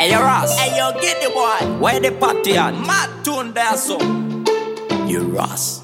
Hey, yo, Ross. Hey, yo, get the boy. Where the party at? Mad tune there, so. You Ross.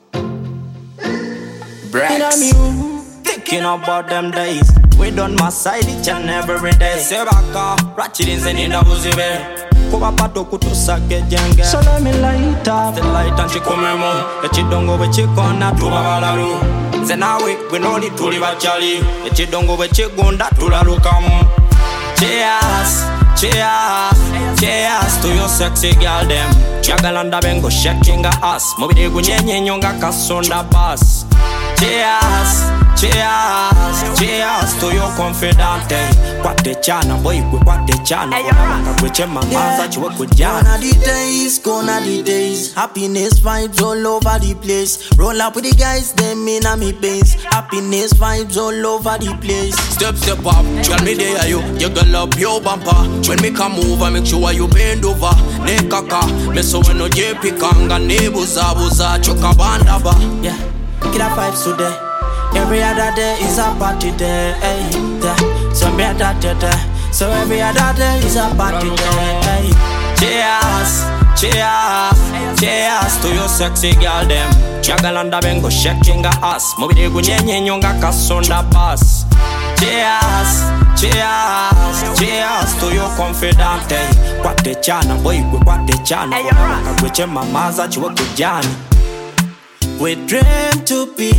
Breaks. Thinking about them days. We done my side each and every day. Sebaka, ratchet in the buzibe. Kuba pato kutusake jenge. So let me light up the light and chikomemo. Echidongo wechikona tubabalalu. Zenawe we no need to live a jolly. Echidongo wechigonda tulalukamu. Cheers, cheers, cheers to your sexy girl dem. Chagalanda bengo shaking a ass. Mobile gunyenye nyonga kasonda bass. Cheers, cheers, cheers to your confidante. Kwate chana boy kwate chana. Kakweche mamaza chiwe kujana. Gonna the days. Happiness vibes all over the place. Roll up with the guys, them in a me base. Happiness vibes all over the place. Step up, tell me there you girl up your bumper. When me come over, make sure you bend over. Ne kaka, me so when no jepi kanga ne buza choka bandaba. Yeah, killer vibes today. Every other day is a party day. Hey, yeah. So me that day. So every other day is a party day. Hey. Cheers, cheers, cheers to your sexy girl dem. Chagalanda bengo shaking a ass. Mobile gunyenye nyonga kasonda bass. Cheers, cheers, cheers to your confidante. Kwate chana boy kwate chana. Kakweche mamaza chiwe kujani. We dream to be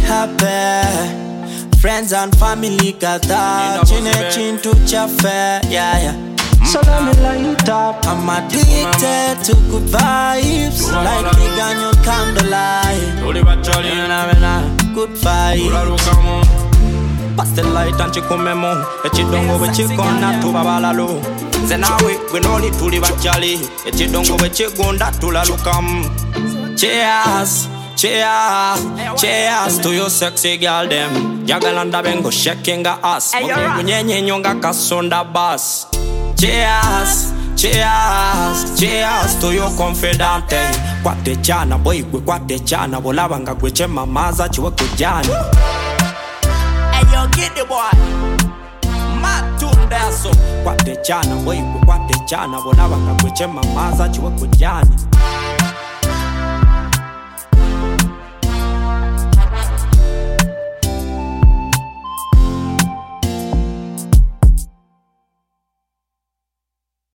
happy. Friends and family gather. Chin to chafe. Yeah, yeah. So let me light up. I'm addicted to good vibes. Like the Ganyo candlelight. Good vibes. Pass the light and chikomemo. Echidongo wechikona tubabalalu. Zenawe we no need to live a jolly. Echidongo wechigonda tulalukam. Cheers, cheers, cheers to your sexy girl dem. Jagalanda bengo shaking a ass. Mwenye nyonga kasonda bass. Cheers, cheers, cheers to your confidante. Kwate chana boy kwate chana. Bolabanga kweche mamaza chiwe kujani. Hey, yo, get the boy. Mad tune there, so. Kwate chana boy kwate chana. Bolabanga kweche mamaza chiwe kujani.